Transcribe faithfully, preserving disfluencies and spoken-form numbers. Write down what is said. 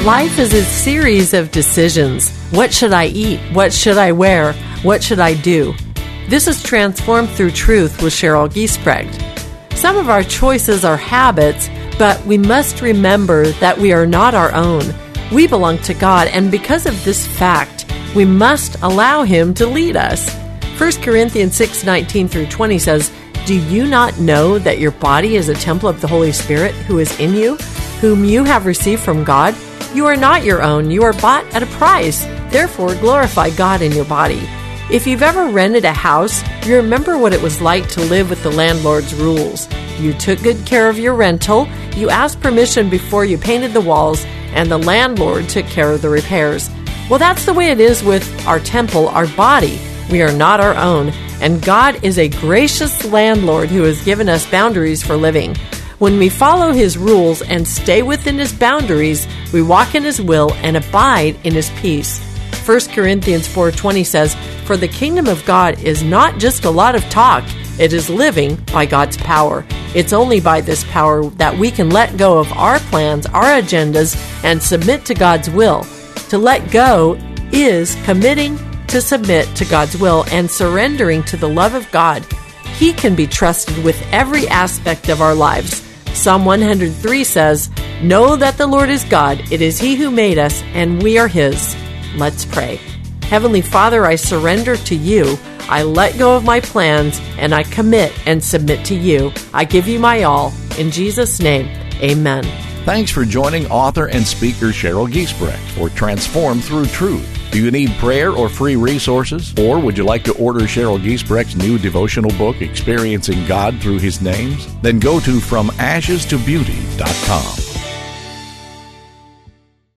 Life is a series of decisions. What should I eat? What should I wear? What should I do? This is Transformed Through Truth with Cheryl Giesbrecht. Some of our choices are habits, but we must remember that we are not our own. We belong to God, and because of this fact, we must allow Him to lead us. First Corinthians six nineteen through twenty says, "Do you not know that your body is a temple of the Holy Spirit who is in you, whom you have received from God? You are not your own. You are bought at a price. Therefore, glorify God in your body." If you've ever rented a house, you remember what it was like to live with the landlord's rules. You took good care of your rental, you asked permission before you painted the walls, and the landlord took care of the repairs. Well, that's the way it is with our temple, our body. We are not our own, and God is a gracious landlord who has given us boundaries for living. When we follow His rules and stay within His boundaries, we walk in His will and abide in His peace. First Corinthians four twenty says, "For the kingdom of God is not just a lot of talk, it is living by God's power." It's only by this power that we can let go of our plans, our agendas, and submit to God's will. To let go is committing to submit to God's will and surrendering to the love of God. He can be trusted with every aspect of our lives. Psalm one hundred three says, "Know that the Lord is God. It is He who made us, and we are His." Let's pray. Heavenly Father, I surrender to You. I let go of my plans, and I commit and submit to You. I give You my all. In Jesus' name, amen. Thanks for joining author and speaker Cheryl Giesbrecht for Transformed Through Truth. Do you need prayer or free resources? Or would you like to order Cheryl Giesbrecht's new devotional book, Experiencing God Through His Names? Then go to from ashes to beauty dot com.